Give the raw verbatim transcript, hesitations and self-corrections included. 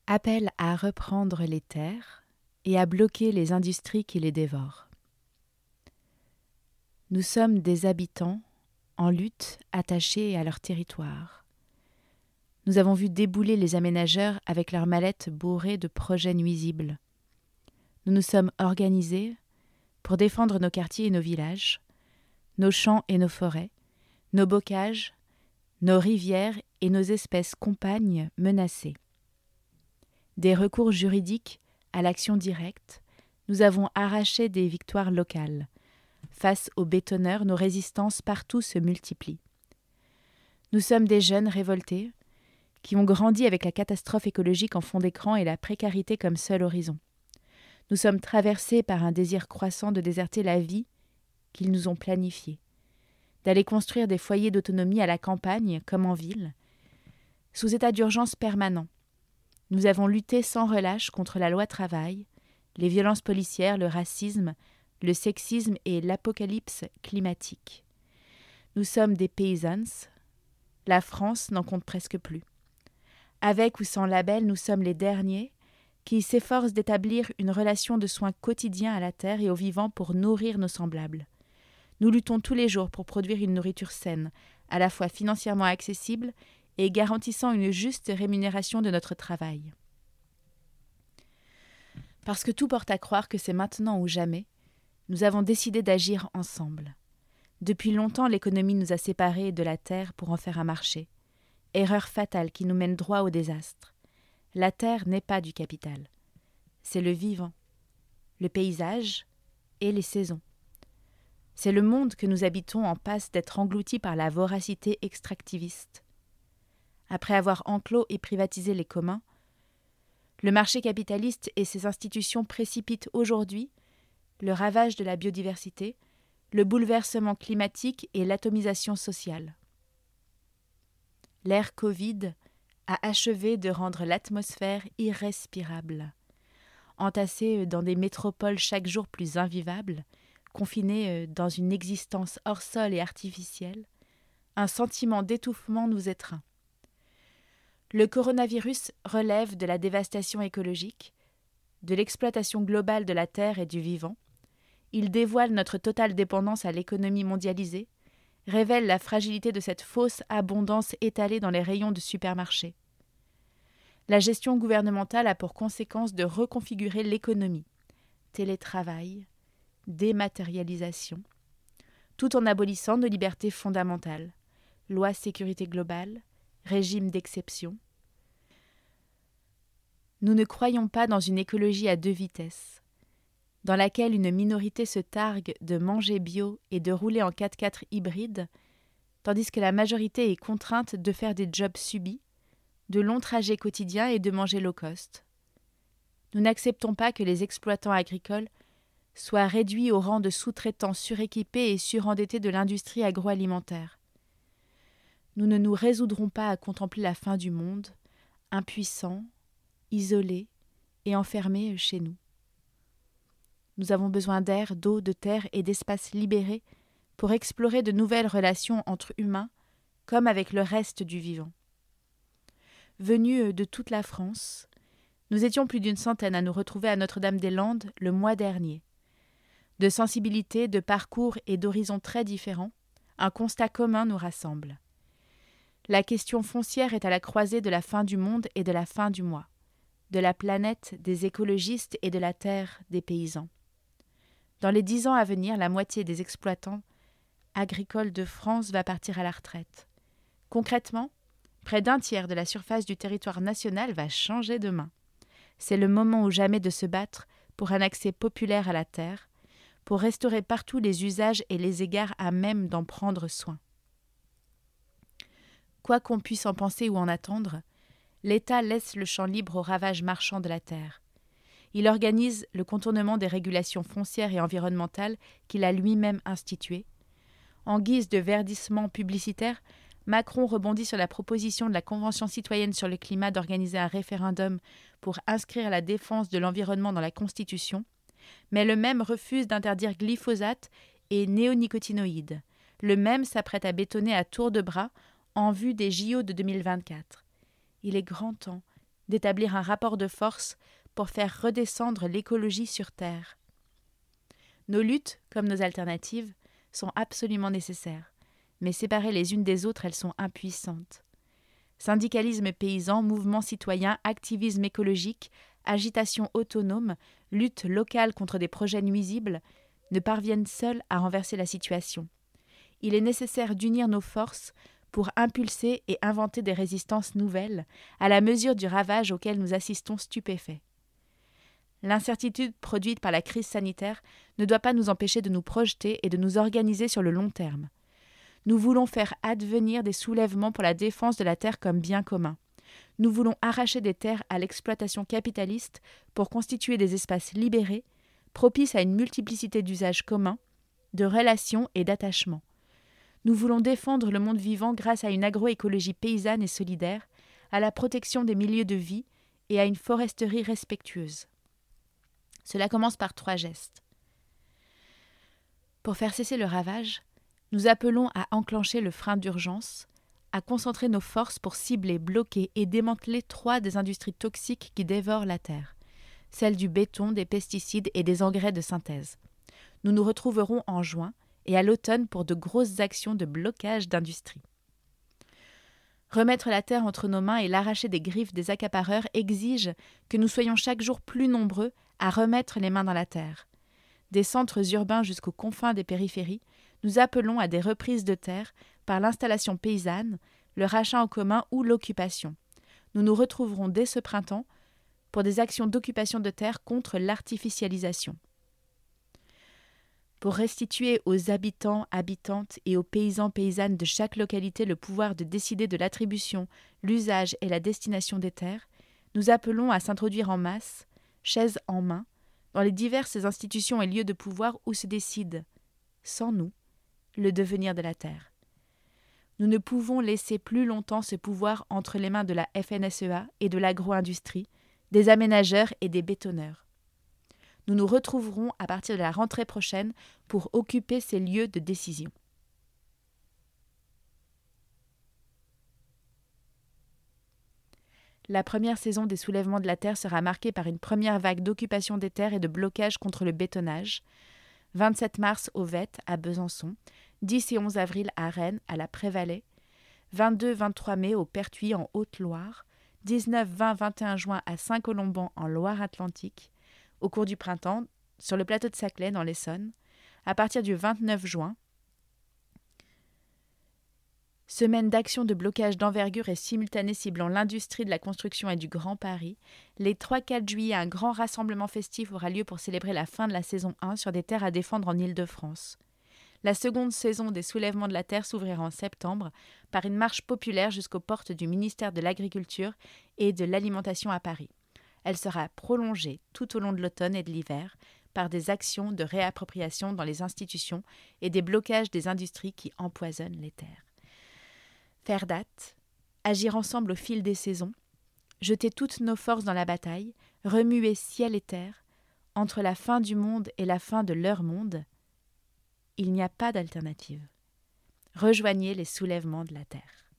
appelle à reprendre les terres et à bloquer les industries qui les dévorent. Nous sommes des habitants en lutte attachés à leur territoire. Nous avons vu débouler les aménageurs avec leurs mallettes bourrées de projets nuisibles. Nous nous sommes organisés pour défendre nos quartiers et nos villages, nos champs et nos forêts, nos bocages, nos rivières et nos espèces compagnes menacées. Des recours juridiques à l'action directe, nous avons arraché des victoires locales. Face aux bétonneurs, nos résistances partout se multiplient. Nous sommes des jeunes révoltés qui ont grandi avec la catastrophe écologique en fond d'écran et la précarité comme seul horizon. Nous sommes traversés par un désir croissant de déserter la vie qu'ils nous ont planifiée, d'aller construire des foyers d'autonomie à la campagne comme en ville, sous état d'urgence permanent. Nous avons lutté sans relâche contre la loi travail, les violences policières, le racisme, le sexisme et l'apocalypse climatique. Nous sommes des paysans. La France n'en compte presque plus. Avec ou sans label, nous sommes les derniers qui s'efforcent d'établir une relation de soins quotidien à la terre et aux vivants pour nourrir nos semblables. Nous luttons tous les jours pour produire une nourriture saine, à la fois financièrement accessible et garantissant une juste rémunération de notre travail. Parce que tout porte à croire que c'est maintenant ou jamais, nous avons décidé d'agir ensemble. Depuis longtemps, l'économie nous a séparés de la terre pour en faire un marché. Erreur fatale qui nous mène droit au désastre. La terre n'est pas du capital. C'est le vivant, le paysage et les saisons. C'est le monde que nous habitons en passe d'être englouti par la voracité extractiviste. Après avoir enclos et privatisé les communs, le marché capitaliste et ses institutions précipitent aujourd'hui le ravage de la biodiversité, le bouleversement climatique et l'atomisation sociale. L'ère Covid a achevé de rendre l'atmosphère irrespirable. Entassés dans des métropoles chaque jour plus invivables, confinés dans une existence hors sol et artificielle, un sentiment d'étouffement nous étreint. Le coronavirus relève de la dévastation écologique, de l'exploitation globale de la terre et du vivant. Il dévoile notre totale dépendance à l'économie mondialisée, révèle la fragilité de cette fausse abondance étalée dans les rayons de supermarchés. La gestion gouvernementale a pour conséquence de reconfigurer l'économie, télétravail, dématérialisation, tout en abolissant nos libertés fondamentales, loi sécurité globale, régime d'exception. Nous ne croyons pas dans une écologie à deux vitesses, dans laquelle une minorité se targue de manger bio et de rouler en quatre-quatre hybride, tandis que la majorité est contrainte de faire des jobs subis, de longs trajets quotidiens et de manger low cost. Nous n'acceptons pas que les exploitants agricoles soient réduits au rang de sous-traitants suréquipés et surendettés de l'industrie agroalimentaire. Nous ne nous résoudrons pas à contempler la fin du monde, impuissants, isolés et enfermés chez nous. Nous avons besoin d'air, d'eau, de terre et d'espaces libérés pour explorer de nouvelles relations entre humains, comme avec le reste du vivant. Venus de toute la France, nous étions plus d'une centaine à nous retrouver à Notre-Dame-des-Landes le mois dernier. De sensibilités, de parcours et d'horizons très différents, un constat commun nous rassemble. La question foncière est à la croisée de la fin du monde et de la fin du mois, de la planète des écologistes et de la terre des paysans. Dans les dix ans à venir, la moitié des exploitants agricoles de France va partir à la retraite. Concrètement, près d'un tiers de la surface du territoire national va changer de main. C'est le moment ou jamais de se battre pour un accès populaire à la terre, pour restaurer partout les usages et les égards à même d'en prendre soin. Quoi qu'on puisse en penser ou en attendre, l'État laisse le champ libre aux ravages marchands de la terre. Il organise le contournement des régulations foncières et environnementales qu'il a lui-même instituées. En guise de verdissement publicitaire, Macron rebondit sur la proposition de la Convention citoyenne sur le climat d'organiser un référendum pour inscrire la défense de l'environnement dans la Constitution, mais le même refuse d'interdire glyphosate et néonicotinoïdes. Le même s'apprête à bétonner à tour de bras en vue des J O de deux mille vingt-quatre. Il est grand temps d'établir un rapport de force pour faire redescendre l'écologie sur Terre. Nos luttes, comme nos alternatives, sont absolument nécessaires, mais séparées les unes des autres, elles sont impuissantes. Syndicalisme paysan, mouvement citoyen, activisme écologique, agitation autonome, lutte locale contre des projets nuisibles, ne parviennent seuls à renverser la situation. Il est nécessaire d'unir nos forces pour impulser et inventer des résistances nouvelles, à la mesure du ravage auquel nous assistons stupéfaits. L'incertitude produite par la crise sanitaire ne doit pas nous empêcher de nous projeter et de nous organiser sur le long terme. Nous voulons faire advenir des soulèvements pour la défense de la terre comme bien commun. Nous voulons arracher des terres à l'exploitation capitaliste pour constituer des espaces libérés, propices à une multiplicité d'usages communs, de relations et d'attachements. Nous voulons défendre le monde vivant grâce à une agroécologie paysanne et solidaire, à la protection des milieux de vie et à une foresterie respectueuse. Cela commence par trois gestes. Pour faire cesser le ravage, nous appelons à enclencher le frein d'urgence, à concentrer nos forces pour cibler, bloquer et démanteler trois des industries toxiques qui dévorent la terre, celles du béton, des pesticides et des engrais de synthèse. Nous nous retrouverons en juin et à l'automne pour de grosses actions de blocage d'industrie. Remettre la terre entre nos mains et l'arracher des griffes des accapareurs exige que nous soyons chaque jour plus nombreux à remettre les mains dans la terre. Des centres urbains jusqu'aux confins des périphéries, nous appelons à des reprises de terre par l'installation paysanne, le rachat en commun ou l'occupation. Nous nous retrouverons dès ce printemps pour des actions d'occupation de terre contre l'artificialisation. Pour restituer aux habitants, habitantes et aux paysans, paysannes de chaque localité le pouvoir de décider de l'attribution, l'usage et la destination des terres, nous appelons à s'introduire en masse, chaises en main, dans les diverses institutions et lieux de pouvoir où se décide, sans nous, le devenir de la terre. Nous ne pouvons laisser plus longtemps ce pouvoir entre les mains de la F N S E A et de l'agro-industrie, des aménageurs et des bétonneurs. Nous nous retrouverons à partir de la rentrée prochaine pour occuper ces lieux de décision. La première saison des soulèvements de la terre sera marquée par une première vague d'occupation des terres et de blocage contre le bétonnage. vingt-sept mars au Vette, à Besançon, dix et onze avril à Rennes, à la Prévalais, vingt-deux vingt-trois mai au Pertuis en Haute-Loire, dix-neuf vingt vingt et un juin à Saint-Colomban en Loire-Atlantique, au cours du printemps, sur le plateau de Saclay dans l'Essonne, à partir du vingt-neuf juin. Semaine d'action de blocage d'envergure et simultanée ciblant l'industrie de la construction et du Grand Paris. Les trois quatre juillet, un grand rassemblement festif aura lieu pour célébrer la fin de la saison un sur des terres à défendre en Île-de-France. La seconde saison des soulèvements de la terre s'ouvrira en septembre par une marche populaire jusqu'aux portes du ministère de l'Agriculture et de l'Alimentation à Paris. Elle sera prolongée tout au long de l'automne et de l'hiver par des actions de réappropriation dans les institutions et des blocages des industries qui empoisonnent les terres. Faire date, agir ensemble au fil des saisons, jeter toutes nos forces dans la bataille, remuer ciel et terre, entre la fin du monde et la fin de leur monde, il n'y a pas d'alternative. Rejoignez les soulèvements de la terre.